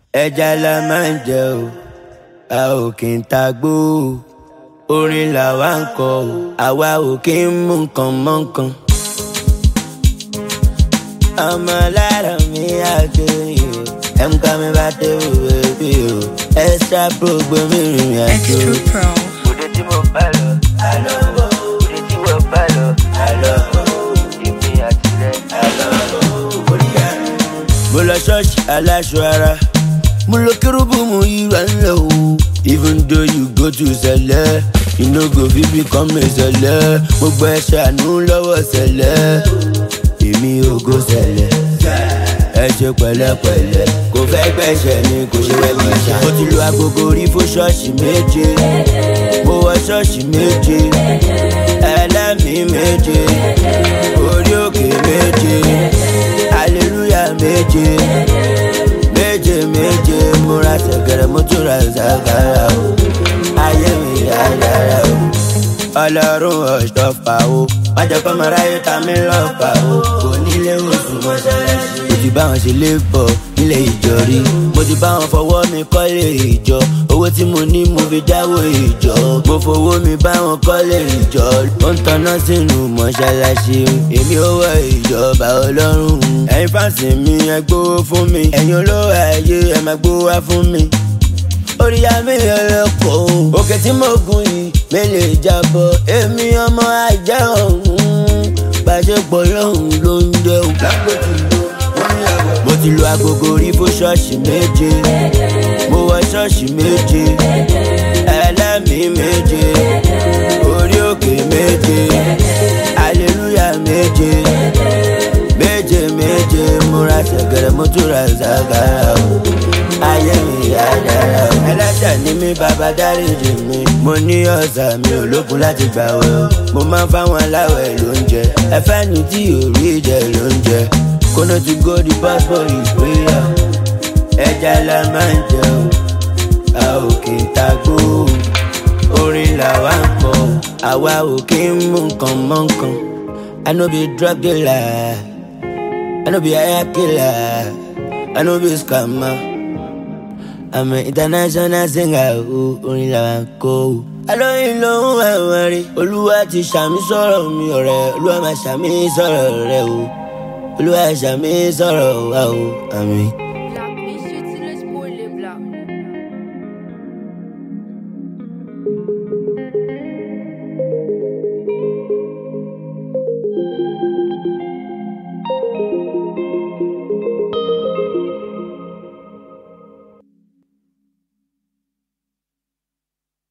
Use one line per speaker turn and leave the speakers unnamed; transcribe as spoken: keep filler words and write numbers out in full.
ẹja la máa ń jẹ o a ò kì í tagbó o orin làwa ń kọ o àwa ò kì í mú nǹkan mọ́ nǹkan. ọmọ lára mi àgbẹ̀yìn o ẹ̀ ń ká mi bá dé òwe bí o extra program ìrìn àjò.
Extra Pro.
òde tí mo bá lọ àlọ́ bò òde tí mo bá lọ àlọ́ bò èmi àtìlẹ́ àlọ́ bò oríyá. mo lọ ṣọ́ọ̀ṣì aláṣọ ara mo lọ kérúbù mo yíra ńlẹ̀ o. even though you go to sẹ̀lẹ̀ you no go fit become a sẹ̀lẹ̀ mo gbọ́ ẹ ṣàánú lọ́wọ́ sẹ̀lẹ̀ èmi ò go sẹ̀lẹ̀ ẹ ṣe pẹ̀lẹ́pẹ̀lẹ́ kò fẹ́ gbẹ̀ṣẹ̀ ni kò ṣe wẹ́ bí ṣá. mo ti lu agogo rí fún ṣọ́ọ̀ṣì méje mo wọ ṣọ́ọ̀ṣì méje ẹlẹ́mìí méje orí òkè méje hallelujah méje méje méje mo ra ṣẹ̀kẹ̀rẹ̀ mo tún ra ṣàkàrà o ayé mi dáadáa o ọlọ́run ọ̀ṣọ́fà o má jẹ́ kọ́ mọ́ra yóò ta mí lọ́fà o kò nílé oṣù mọ́ṣáláṣí. mo ti bá wọn ṣe lébọ̀ nílé ìjọ rí mo ti bá wọn fọwọ́ mi kọ́lé ìjọ owó tí mo ní mo fi dáwó ìjọ mo fowó mi bá wọn kọ́lé ìjọ ó ń tanná sínú mọ́ṣáláṣí èmi ò wọ ìjọba ọlọ́run. ẹ̀yin fáǹsì mi ẹ gbówó fún mi ẹ̀yin olówó ayé ẹ máa gbówó wá fún mi orí àmì ẹlẹ́kọ̀ọ́ òkè tí mo gùn yìí mi lè jábọ̀ èmi ọmọ ajá ọ̀hún gbàṣẹ́pọ̀ lọ́hùn ló ń jẹ́ òun. mo ti lu agogo rí fún ṣọ́ọ̀ṣì méje mo wọ ṣọ́ọ̀ṣì méje ẹlẹ́mìí méje orí òkè méje hallelujah méje méje méje mo ra ṣẹ̀kẹ̀rẹ̀ mo tún ra ṣàkàrà o ayé mi dáadáa o. ẹlẹ́ṣẹ̀ ni mí bàbá dáríjì mi mo ní ọ̀sà mi ò lókun láti gbààwẹ̀ o mo máa ń fáwọn aláwẹ̀ lóúnjẹ ẹ̀fẹ́ ni tí ò rí jẹ lóúnjẹ kóná ti go di passport ìgbéyà ẹja la máa ń jẹ o a ò kì í tagbó orin làwa ń kọ àwa ò kì í mú nǹkan mọ́ nǹkan. I no be drug dealer I no be hire killer I no be scammer I'm an international singer o orin làwa ń kọ o. alóyin lòun àwọn rí olúwa ti ṣàmì sọ̀rọ̀ mi ọ̀rẹ́ olúwa máa ṣàmì sọ̀rọ̀ rẹ o olúwa ṣàmì sọ̀rọ̀ wa o àmín.